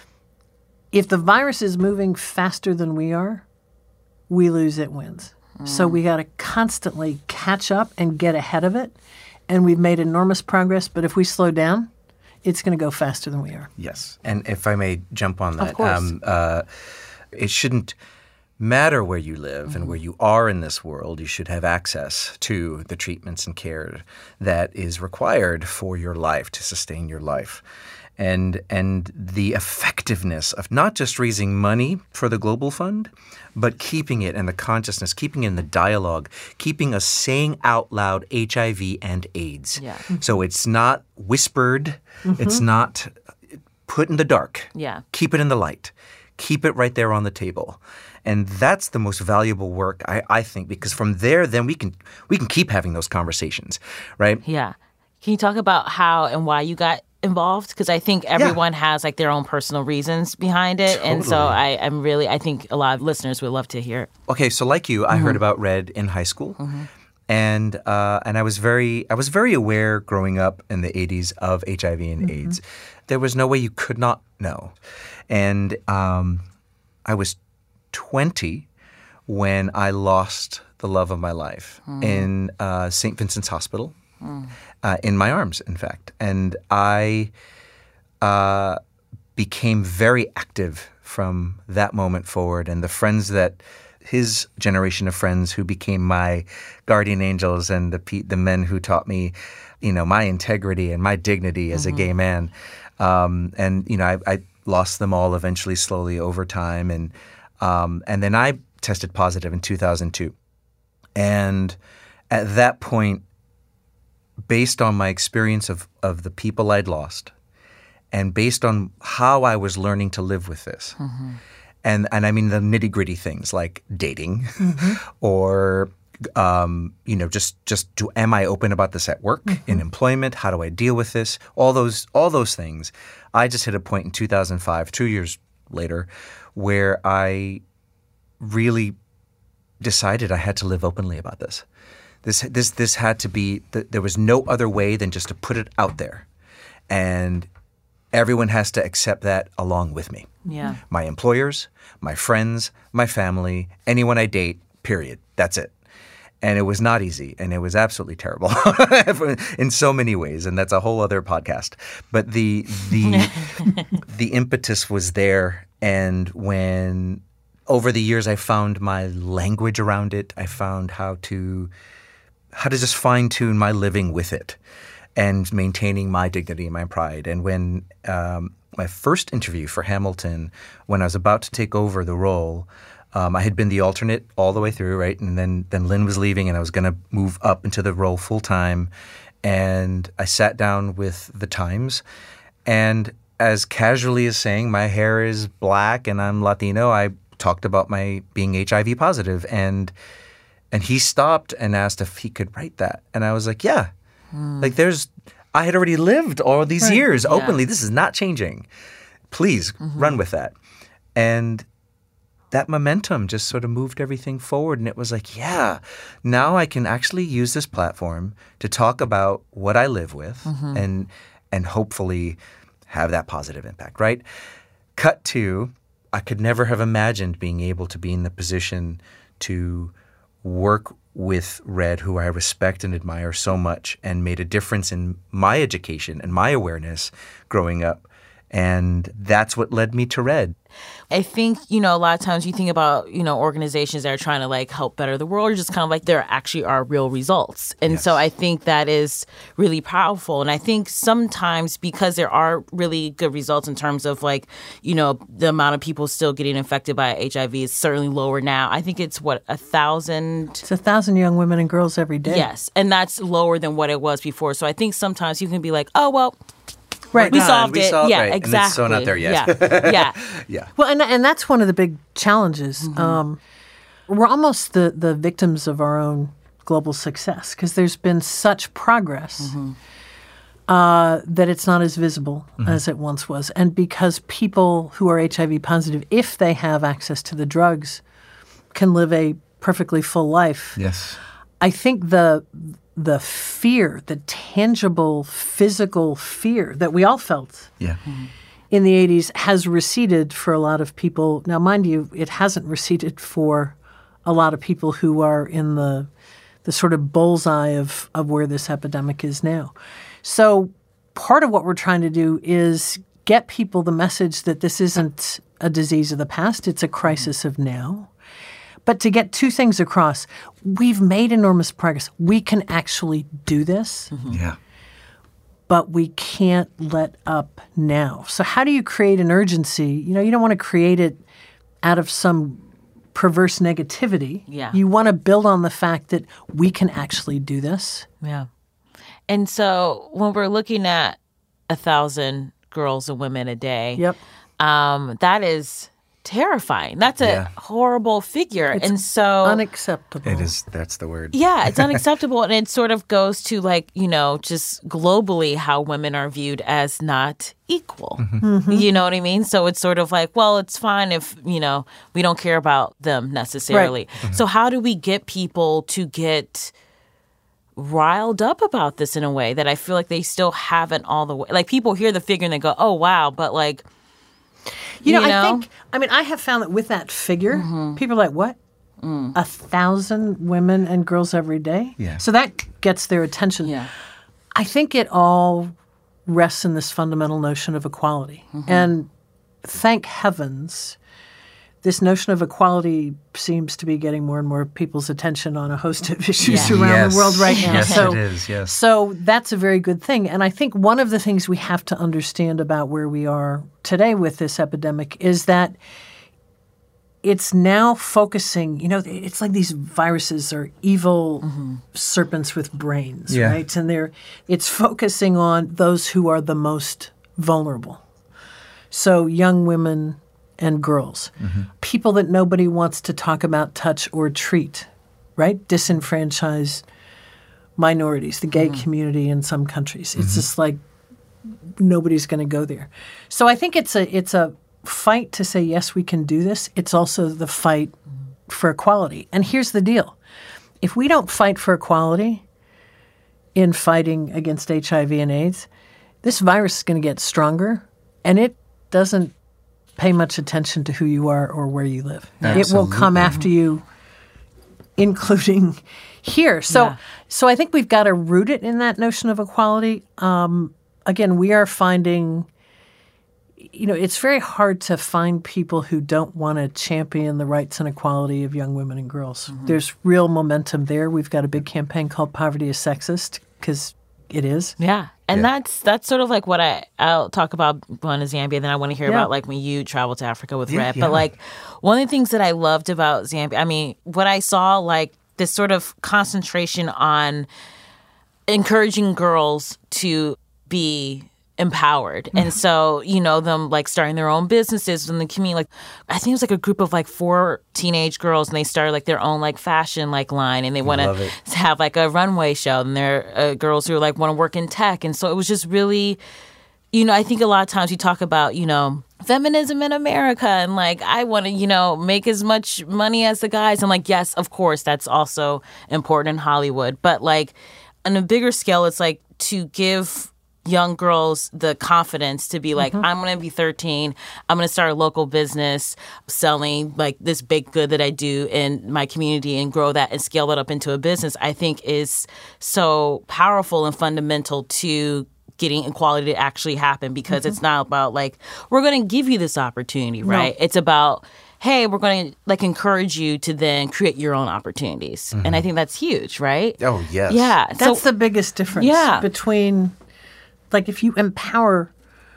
[SPEAKER 5] If the virus is moving faster than we are, we lose, it wins. Mm. So we got to constantly catch up and get ahead of it. And we've made enormous progress, but if we slow down, it's going to go faster than we are.
[SPEAKER 7] Yes. And if I may jump on that.
[SPEAKER 5] Of course.
[SPEAKER 7] Um, uh, it shouldn't matter where you live mm-hmm. and where you are in this world. You should have access to the treatments and care that is required for your life, to sustain your life. And and the effectiveness of not just raising money for the Global Fund, but keeping it in the consciousness, keeping it in the dialogue, keeping us saying out loud H I V and AIDS.
[SPEAKER 2] Yeah.
[SPEAKER 7] So it's not whispered. Mm-hmm. It's not put in the dark.
[SPEAKER 2] Yeah.
[SPEAKER 7] Keep it in the light. Keep it right there on the table. And that's the most valuable work, I, I think, because from there, then we can we can keep having those conversations, right?
[SPEAKER 2] Yeah. Can you talk about how and why you got involved? Because I think everyone yeah. has like their own personal reasons behind it.
[SPEAKER 7] Totally.
[SPEAKER 2] And so I, I'm really, I think a lot of listeners would love to hear it.
[SPEAKER 7] Okay, so like you, I mm-hmm. heard about Red in high school. Mm-hmm. And uh, and I was very I was very aware growing up in the eighties of H I V and mm-hmm. AIDS. There was no way you could not know. And um, I was twenty when I lost the love of my life mm. in uh, Saint Vincent's Hospital, mm. uh, in my arms, in fact. And I uh, became very active from that moment forward. And the friends that his generation of friends who became my guardian angels and the pe- the men who taught me, you know, my integrity and my dignity as mm-hmm. a gay man. Um, and, you know, I, I lost them all eventually, slowly over time. And um, and then I tested positive in two thousand two. And at that point, based on my experience of, of the people I'd lost, and based on how I was learning to live with this, mm-hmm. and, and I mean the nitty-gritty things like dating mm-hmm. or um, you know, just just do am I open about this at work, mm-hmm. in employment? How do I deal with this? All those all those things. I just hit a point in two thousand five, two years later, where I really decided I had to live openly about this. This this this had to be. There was no other way than just to put it out there, and everyone has to accept that along with me.
[SPEAKER 2] Yeah.
[SPEAKER 7] My employers, my friends, my family, anyone I date. Period. That's it. And it was not easy, and it was absolutely terrible in so many ways, and that's a whole other podcast. But the the the impetus was there, and when over the years I found my language around it, I found how to how to just fine tune my living with it, and maintaining my dignity and my pride. And when um, my first interview for Hamilton, when I was about to take over the role. Um, I had been the alternate all the way through, right? And then, then Lynn was leaving, and I was going to move up into the role full time. And I sat down with the Times, and as casually as saying my hair is black and I'm Latino, I talked about my being H I V positive, and and he stopped and asked if he could write that, and I was like, yeah, hmm. like there's I had already lived all these right. years openly. Yeah. This is not changing. Please mm-hmm. run with that, and. That momentum just sort of moved everything forward. And it was like, yeah, now I can actually use this platform to talk about what I live with mm-hmm. and and hopefully have that positive impact, right? Cut to, I could never have imagined being able to be in the position to work with Red, who I respect and admire so much, and made a difference in my education and my awareness growing up. And that's what led me to Red.
[SPEAKER 2] I think, you know, a lot of times you think about, you know, organizations that are trying to like help better the world, or just kind of like there actually are real results. And yes. so I think that is really powerful. And I think sometimes because there are really good results in terms of like, you know, the amount of people still getting infected by H I V is certainly lower now. I think it's what, a thousand?
[SPEAKER 5] It's a thousand young women and girls every day.
[SPEAKER 2] Yes. And that's lower than what it was before. So I think sometimes you can be like, oh, well,
[SPEAKER 5] right.
[SPEAKER 2] We solved
[SPEAKER 7] we
[SPEAKER 2] it.
[SPEAKER 7] Solved,
[SPEAKER 2] yeah,
[SPEAKER 7] right.
[SPEAKER 2] exactly.
[SPEAKER 7] And it's so not there yet.
[SPEAKER 2] Yeah. yeah.
[SPEAKER 7] yeah.
[SPEAKER 5] Well, and and that's one of the big challenges. Mm-hmm. Um, we're almost the, the victims of our own global success because there's been such progress mm-hmm. uh, that it's not as visible mm-hmm. as it once was. And because people who are H I V positive, if they have access to the drugs, can live a perfectly full life.
[SPEAKER 6] Yes.
[SPEAKER 5] I think the the fear, the tangible physical fear that we all felt
[SPEAKER 6] yeah.
[SPEAKER 5] in the eighties has receded for a lot of people. Now, mind you, it hasn't receded for a lot of people who are in the the sort of bullseye of, of where this epidemic is now. So part of what we're trying to do is get people the message that this isn't a disease of the past, it's a crisis of now. But to get two things across, we've made enormous progress. We can actually do this.
[SPEAKER 6] Mm-hmm. Yeah.
[SPEAKER 5] But we can't let up now. So how do you create an urgency? You know, you don't want to create it out of some perverse negativity.
[SPEAKER 2] Yeah.
[SPEAKER 5] You want to build on the fact that we can actually do this.
[SPEAKER 2] Yeah. And so when we're looking at a thousand girls and women a day,
[SPEAKER 5] yep.
[SPEAKER 2] um, that is terrifying. That's a yeah. horrible figure.
[SPEAKER 5] It's
[SPEAKER 2] and so
[SPEAKER 5] unacceptable.
[SPEAKER 7] It is. That's the word.
[SPEAKER 2] Yeah, it's unacceptable. And it sort of goes to like, you know, just globally how women are viewed as not equal. Mm-hmm. Mm-hmm. You know what I mean? So it's sort of like, well, it's fine if, you know, we don't care about them necessarily. Right. Mm-hmm. So how do we get people to get riled up about this in a way that I feel like they still haven't all the way? Like people hear the figure and they go, oh, wow. But like,
[SPEAKER 5] You know,
[SPEAKER 2] you know,
[SPEAKER 5] I think, I mean, I have found that with that figure, mm-hmm. people are like, what? Mm. A thousand women and girls every day?
[SPEAKER 6] Yeah.
[SPEAKER 5] So that gets their attention.
[SPEAKER 2] Yeah.
[SPEAKER 5] I think it all rests in this fundamental notion of equality. Mm-hmm. And thank heavens, this notion of equality seems to be getting more and more people's attention on a host of issues
[SPEAKER 2] yeah.
[SPEAKER 5] around
[SPEAKER 7] yes.
[SPEAKER 5] the world right now.
[SPEAKER 7] Yes,
[SPEAKER 5] so,
[SPEAKER 7] it is, yes.
[SPEAKER 5] So that's a very good thing. And I think one of the things we have to understand about where we are today with this epidemic is that it's now focusing, you know, it's like these viruses are evil mm-hmm. serpents with brains,
[SPEAKER 7] yeah.
[SPEAKER 5] right? And they're it's focusing on those who are the most vulnerable. So young women and girls, mm-hmm. people that nobody wants to talk about, touch, or treat, right? Disenfranchised minorities, the gay mm-hmm. community in some countries. It's mm-hmm. just like nobody's going to go there. So I think it's a it's a fight to say, yes, we can do this. It's also the fight for equality. And here's the deal. If we don't fight for equality in fighting against H I V and AIDS, this virus is going to get stronger, and it doesn't pay much attention to who you are or where you live. Absolutely. It will come after you, including here. So, yeah. so I think we've got to root it in that notion of equality. Um, again, we are finding... You know, it's very hard to find people who don't want to champion the rights and equality of young women and girls. Mm-hmm. There's real momentum there. We've got a big campaign called Poverty is Sexist, because it is.
[SPEAKER 2] Yeah. And
[SPEAKER 7] yeah.
[SPEAKER 2] that's that's sort of like what I, I'll talk about going to Zambia, then I want to hear yeah. about like when you travel to Africa with
[SPEAKER 7] yeah,
[SPEAKER 2] Red.
[SPEAKER 7] Yeah.
[SPEAKER 2] But like one of the things that I loved about Zambia, I mean, what I saw, like this sort of concentration on encouraging girls to be empowered. And so, you know, them like starting their own businesses in the community. Like, I think it was like a group of like four teenage girls, and they started like their own like fashion like line, and they want to have like a runway show. And they're uh, girls who like want to work in tech. And so it was just really, you know, I think a lot of times we talk about, you know, feminism in America, and like I want to, you know, make as much money as the guys. And like, yes, of course, that's also important in Hollywood. But like on a bigger scale, it's like to give young girls the confidence to be like, mm-hmm. I'm going to be thirteen. I'm going to start a local business selling like this baked good that I do in my community and grow that and scale that up into a business, I think is so powerful and fundamental to getting equality to actually happen, because mm-hmm. it's not about like, we're going to give you this opportunity, right? No. It's about, hey, we're going to like encourage you to then create your own opportunities. Mm-hmm. And I think that's huge, right?
[SPEAKER 7] Oh, yes.
[SPEAKER 2] Yeah.
[SPEAKER 5] That's
[SPEAKER 2] so,
[SPEAKER 5] the biggest difference
[SPEAKER 2] yeah.
[SPEAKER 5] between... Like if you empower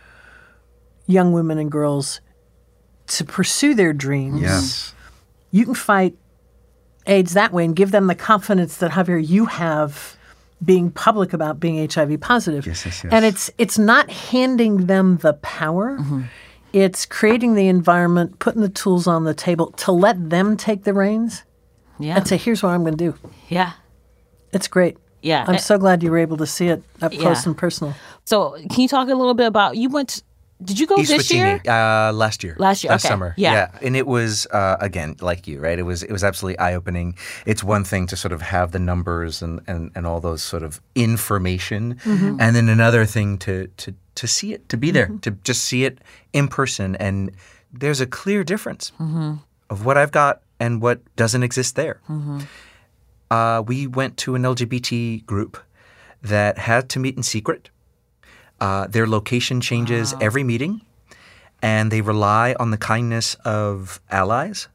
[SPEAKER 5] young women and girls to pursue their dreams,
[SPEAKER 7] yes.
[SPEAKER 5] you can fight AIDS that way and give them the confidence that, Javier, you have being public about being H I V positive.
[SPEAKER 7] Yes, yes, yes.
[SPEAKER 5] And it's it's not handing them the power. Mm-hmm. It's creating the environment, putting the tools on the table to let them take the reins
[SPEAKER 2] yeah.
[SPEAKER 5] and say, here's what I'm going to do.
[SPEAKER 2] Yeah.
[SPEAKER 5] It's great.
[SPEAKER 2] Yeah.
[SPEAKER 5] I'm so glad you were able to see it up close
[SPEAKER 2] yeah.
[SPEAKER 5] and personal.
[SPEAKER 2] So can you talk a little bit about, you went, did you go
[SPEAKER 7] East
[SPEAKER 2] this
[SPEAKER 7] Swatini,
[SPEAKER 2] year?
[SPEAKER 7] Uh, last year.
[SPEAKER 2] Last year,
[SPEAKER 7] Last
[SPEAKER 2] okay.
[SPEAKER 7] summer.
[SPEAKER 2] Yeah.
[SPEAKER 7] yeah. And it was, uh, again, like you, right? It was it was absolutely eye-opening. It's one thing to sort of have the numbers and, and, and all those sort of information, mm-hmm. and then another thing to, to, to see it, to be there, mm-hmm. to just see it in person. And there's a clear difference mm-hmm. of what I've got and what doesn't exist there. Mm-hmm. Uh, we went to an L G B T group that had to meet in secret. Uh, their location changes wow. every meeting, and they rely on the kindness of allies.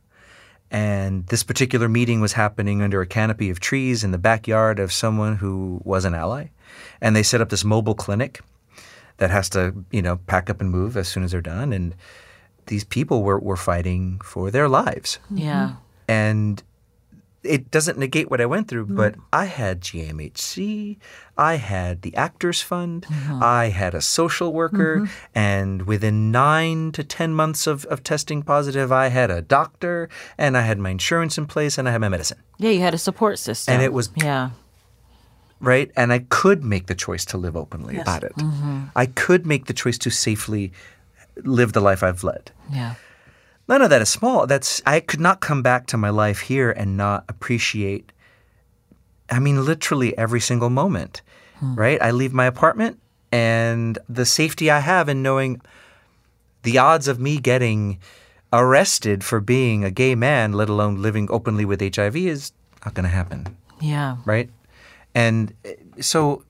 [SPEAKER 7] And this particular meeting was happening under a canopy of trees in the backyard of someone who was an ally. And they set up this mobile clinic that has to, you know, pack up and move as soon as they're done. And these people were, were fighting for their lives.
[SPEAKER 2] Yeah.
[SPEAKER 7] And it doesn't negate what I went through, mm. but I had G M H C, I had the Actors Fund, mm-hmm. I had a social worker, mm-hmm. and within nine to ten months of, of testing positive, I had a doctor, and I had my insurance in place, and I had my medicine.
[SPEAKER 2] Yeah, you had a support system.
[SPEAKER 7] And it was...
[SPEAKER 2] Yeah.
[SPEAKER 7] Right? And I could make the choice to live openly
[SPEAKER 5] yes.
[SPEAKER 7] about it.
[SPEAKER 2] Mm-hmm.
[SPEAKER 7] I could make the choice to safely live the life I've led.
[SPEAKER 2] Yeah.
[SPEAKER 7] None of that is small. That's I could not come back to my life here and not appreciate, I mean, literally every single moment, hmm. right? I leave my apartment, and the safety I have in knowing the odds of me getting arrested for being a gay man, let alone living openly with H I V, is not going to happen.
[SPEAKER 2] Yeah.
[SPEAKER 7] Right? And so...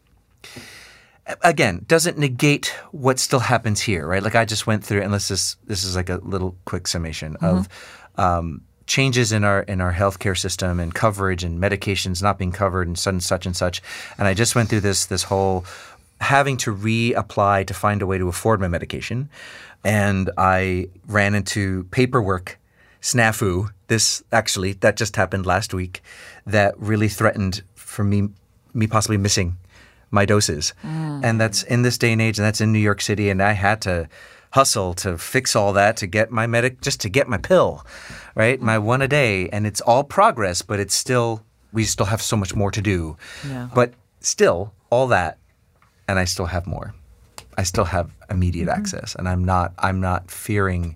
[SPEAKER 7] Again, doesn't negate what still happens here, right? Like I just went through, and let's just this is like a little quick summation mm-hmm. of um, changes in our in our healthcare system and coverage and medications not being covered and such and such and such. And I just went through this this whole having to reapply to find a way to afford my medication, and I ran into paperwork snafu, this actually, that just happened last week, that really threatened for me, me possibly missing my doses. Mm. And that's in this day and age, and that's in New York City, and I had to hustle to fix all that to get my medic, just to get my pill, right? My one a day. And it's all progress, but it's still, we still have so much more to do. Yeah. But still, all that, and I still have more. I still have immediate mm-hmm. access, and I'm not, I'm not fearing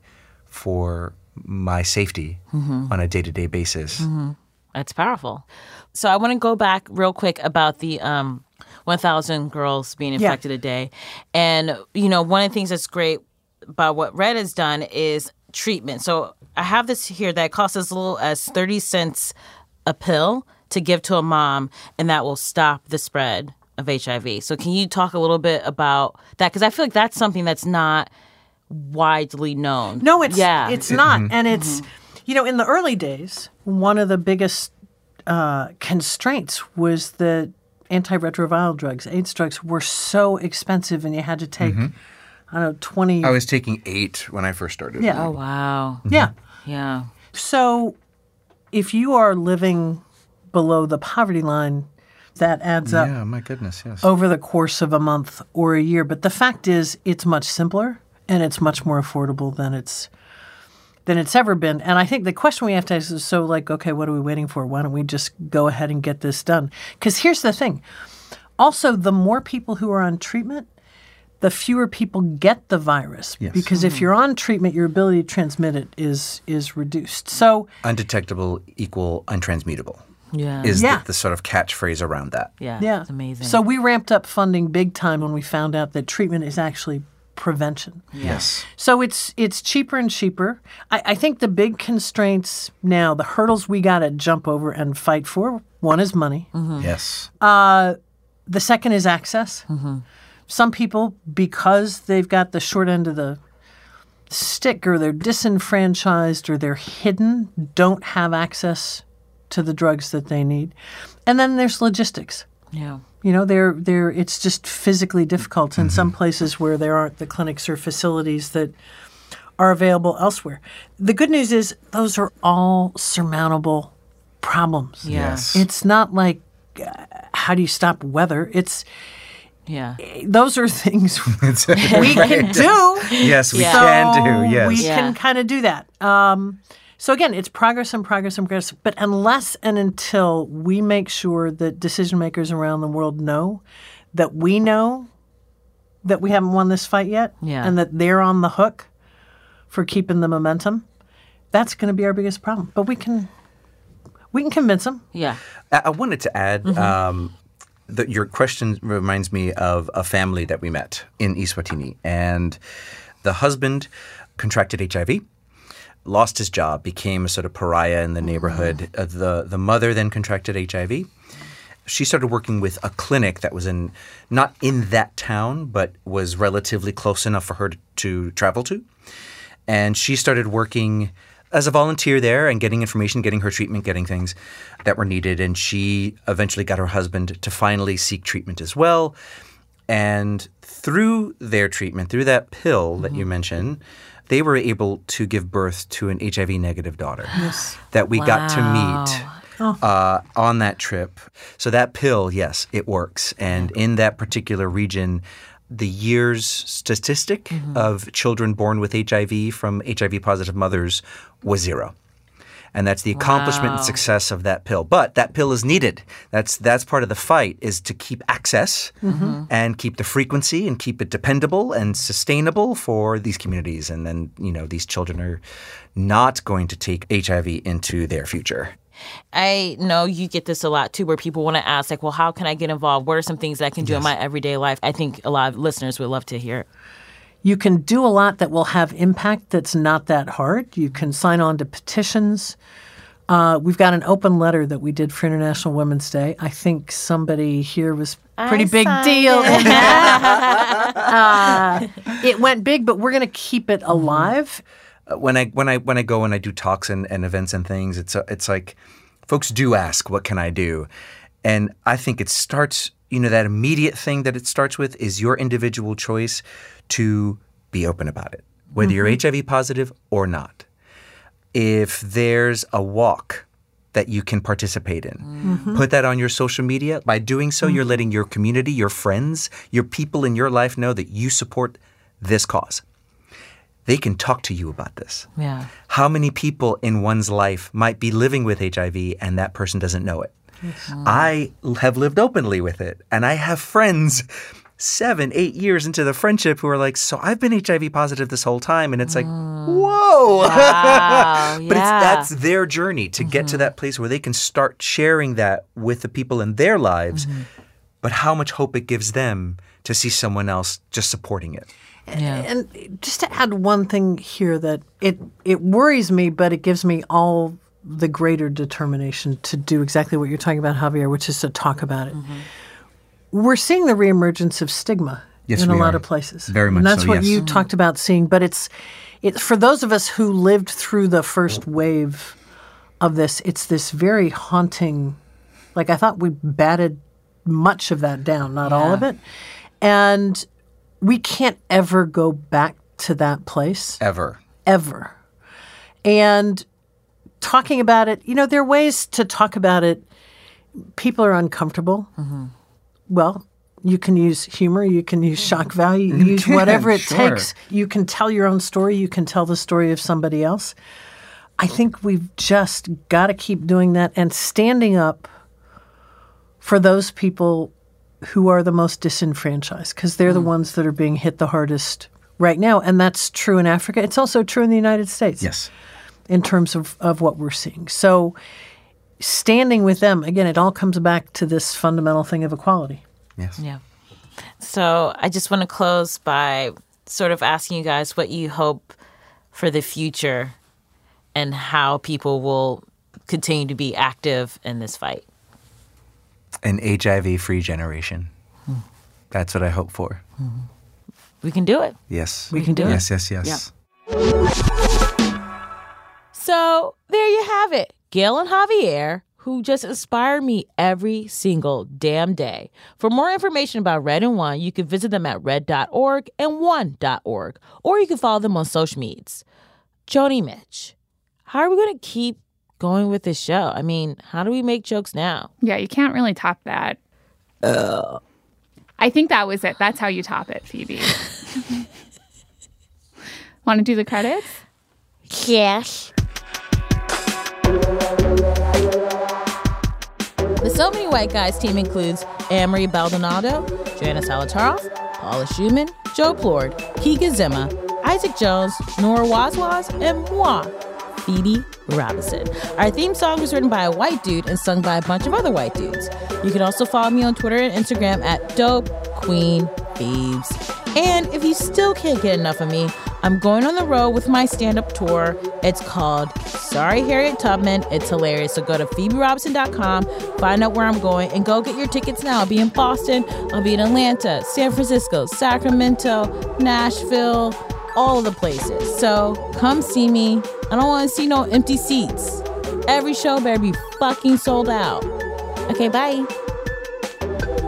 [SPEAKER 7] for my safety mm-hmm. on a day-to-day basis.
[SPEAKER 2] Mm-hmm. That's powerful. So I want to go back real quick about the um, one thousand girls being infected yeah. a day. And, you know, one of the things that's great about what Red has done is treatment. So I have this here that costs as little as thirty cents a pill to give to a mom, and that will stop the spread of H I V. So can you talk a little bit about that? Because I feel like that's something that's not widely known.
[SPEAKER 5] No, it's
[SPEAKER 2] yeah.
[SPEAKER 5] it's not. Mm-hmm. And it's, mm-hmm. you know, in the early days, one of the biggest uh, constraints was that antiretroviral drugs, AIDS drugs, were so expensive, and you had to take, mm-hmm. I don't know, twenty.
[SPEAKER 7] I was taking eight when I first started.
[SPEAKER 5] Yeah.
[SPEAKER 2] Oh, wow.
[SPEAKER 5] Mm-hmm. Yeah.
[SPEAKER 2] Yeah.
[SPEAKER 5] So if you are living below the poverty line, that adds up.
[SPEAKER 7] Yeah, my goodness, yes.
[SPEAKER 5] Over the course of a month or a year. But the fact is, it's much simpler and it's much more affordable than it's than it's ever been. And I think the question we have to ask is, so like, okay, what are we waiting for? Why don't we just go ahead and get this done? Because here's the thing. Also, the more people who are on treatment, the fewer people get the virus.
[SPEAKER 7] Yes.
[SPEAKER 5] Because mm-hmm. if you're on treatment, your ability to transmit it is is reduced. So
[SPEAKER 7] undetectable equal untransmutable.
[SPEAKER 2] Yeah.
[SPEAKER 7] Is
[SPEAKER 5] yeah.
[SPEAKER 7] The, the sort of catchphrase around that.
[SPEAKER 2] Yeah.
[SPEAKER 5] Yeah.
[SPEAKER 2] It's amazing.
[SPEAKER 5] So we ramped up funding big time when we found out that treatment is actually prevention.
[SPEAKER 2] Yeah.
[SPEAKER 7] Yes.
[SPEAKER 5] So it's it's cheaper and cheaper. I, I think the big constraints now, the hurdles we got to jump over and fight for, one is money.
[SPEAKER 2] Mm-hmm.
[SPEAKER 7] Yes.
[SPEAKER 5] Uh, the second is access.
[SPEAKER 2] Mm-hmm.
[SPEAKER 5] Some people, because they've got the short end of the stick, or they're disenfranchised, or they're hidden, don't have access to the drugs that they need. And then there's logistics.
[SPEAKER 2] Yeah.
[SPEAKER 5] You know, they're, they're, it's just physically difficult in mm-hmm. some places where there aren't the clinics or facilities that are available elsewhere. The good news is those are all surmountable problems.
[SPEAKER 2] Yeah.
[SPEAKER 7] Yes.
[SPEAKER 5] It's not like, uh, how do you stop weather? It's,
[SPEAKER 2] yeah.
[SPEAKER 5] those are things we can do.
[SPEAKER 7] Yes, we
[SPEAKER 2] Yeah.
[SPEAKER 7] can do, yes.
[SPEAKER 5] We
[SPEAKER 2] Yeah.
[SPEAKER 5] can kind of do that. Um, so again, it's progress and progress and progress. But unless and until we make sure that decision makers around the world know that we know that we haven't won this fight yet,
[SPEAKER 2] Yeah.
[SPEAKER 5] and that they're on the hook for keeping the momentum, that's going to be our biggest problem. But we can we can convince them.
[SPEAKER 2] Yeah.
[SPEAKER 7] I I wanted to add, mm-hmm. um, that your question reminds me of a family that we met in Eswatini. And the husband contracted H I V. Lost his job, became a sort of pariah in the neighborhood. Uh, the the mother then contracted H I V. She started working with a clinic that was in not in that town, but was relatively close enough for her to, to travel to. And she started working as a volunteer there and getting information, getting her treatment, getting things that were needed. And she eventually got her husband to finally seek treatment as well. And through their treatment, through that pill mm-hmm. that you mentioned, they were able to give birth to an H I V negative daughter yes. that we
[SPEAKER 2] wow.
[SPEAKER 7] got to meet oh. uh, on that trip. So that pill, yes, it works. And in that particular region, the year's statistic mm-hmm. of children born with H I V from H I V-positive mothers was zero. And that's the accomplishment wow. and success of that pill. But that pill is needed. That's that's part of the fight, is to keep access mm-hmm. and keep the frequency and keep it dependable and sustainable for these communities. And then, you know, these children are not going to take H I V into their future.
[SPEAKER 2] I know you get this a lot, too, where people want to ask, like, well, how can I get involved? What are some things that I can do yes. in my everyday life? I think a lot of listeners would love to hear it.
[SPEAKER 5] You can do a lot that will have impact that's not that hard. You can sign on to petitions. Uh, we've got an open letter that we did for International Women's Day. I think somebody here was pretty
[SPEAKER 2] I
[SPEAKER 5] big deal
[SPEAKER 2] it.
[SPEAKER 5] in that. uh, it went big, but we're going to keep it alive.
[SPEAKER 7] Uh, when I when I when I go and I do talks and, and events and things, it's uh, it's like folks do ask, what can I do? And I think it starts, you know, that immediate thing that it starts with is your individual choice to be open about it, whether mm-hmm. you're H I V positive or not. if there's a walk that you can participate in, mm-hmm. put that on your social media. By doing so, mm-hmm. you're letting your community, your friends, your people in your life know that you support this cause. They can talk to you about this.
[SPEAKER 2] Yeah.
[SPEAKER 7] How many people in one's life might be living with H I V and that person doesn't know it? Yes. I have lived openly with it, and I have friends seven, eight years into the friendship who are like, so I've been H I V positive this whole time. And it's like, mm. whoa.
[SPEAKER 2] Wow,
[SPEAKER 7] but
[SPEAKER 2] yeah.
[SPEAKER 7] it's, that's their journey to mm-hmm. get to that place where they can start sharing that with the people in their lives. Mm-hmm. But how much hope it gives them to see someone else just supporting it.
[SPEAKER 2] Yeah.
[SPEAKER 5] And just to add one thing here that it, it worries me, but it gives me all the greater determination to do exactly what you're talking about, Javier, which is to talk about it. Mm-hmm. We're seeing the reemergence of stigma
[SPEAKER 7] yes,
[SPEAKER 5] in a lot
[SPEAKER 7] are.
[SPEAKER 5] of places.
[SPEAKER 7] Very much
[SPEAKER 5] and that's
[SPEAKER 7] so,
[SPEAKER 5] what
[SPEAKER 7] yes.
[SPEAKER 5] you mm-hmm. talked about seeing. But it's, it's for those of us who lived through the first wave of this, it's this very haunting, like I thought we batted much of that down, not yeah. all of it. And we can't ever go back to that place.
[SPEAKER 7] Ever.
[SPEAKER 5] Ever. And talking about it, you know, there are ways to talk about it. People are uncomfortable. Mm-hmm. Well, you can use humor, you can use shock value, you, you use can, whatever it
[SPEAKER 7] sure.
[SPEAKER 5] takes. You can tell your own story, you can tell the story of somebody else. I think we've just got to keep doing that and standing up for those people who are the most disenfranchised, because they're mm. the ones that are being hit the hardest right now. And that's true in Africa. It's also true in the United States.
[SPEAKER 7] Yes.
[SPEAKER 5] In terms of, of what we're seeing. So standing with them, again, it all comes back to this fundamental thing of equality.
[SPEAKER 7] Yes.
[SPEAKER 2] Yeah. So I just want to close by sort of asking you guys what you hope for the future and how people will continue to be active in this fight.
[SPEAKER 7] An H I V-free generation. Hmm. That's what I hope for.
[SPEAKER 2] Mm-hmm. We can do it.
[SPEAKER 7] Yes.
[SPEAKER 5] We can do
[SPEAKER 7] yes,
[SPEAKER 5] it.
[SPEAKER 7] Yes, yes, yes.
[SPEAKER 2] Yeah. So there you have it. Gail and Javier, who just inspire me every single damn day. For more information about Red and One, you can visit them at red dot org and one dot org, or you can follow them on social medias. Joni Mitch, how are we going to keep going with this show? I mean, how do we make jokes now?
[SPEAKER 3] Yeah, you can't really top that.
[SPEAKER 2] Uh.
[SPEAKER 3] I think that was it. That's how you top it, Phoebe. Want to do the credits?
[SPEAKER 2] Yes. The So Many White Guys team includes Anne-Marie Baldonado, Joanna Salataroff, Paula Schumann, Joe Plord, Keegan Zima, Isaac Jones, Nora Wazwaz, and moi, Phoebe Robinson. Our theme song was written by a white dude and sung by a bunch of other white dudes. You can also follow me on Twitter and Instagram at Dope Queen Phoebes. And if you still can't get enough of me, I'm going on the road with my stand-up tour. It's called Sorry Harriet Tubman. It's hilarious. So go to phoebe robinson dot com, find out where I'm going, and go get your tickets now. I'll be in Boston. I'll be in Atlanta, San Francisco, Sacramento, Nashville, all of the places. So come see me. I don't want to see no empty seats. Every show better be fucking sold out. Okay, bye.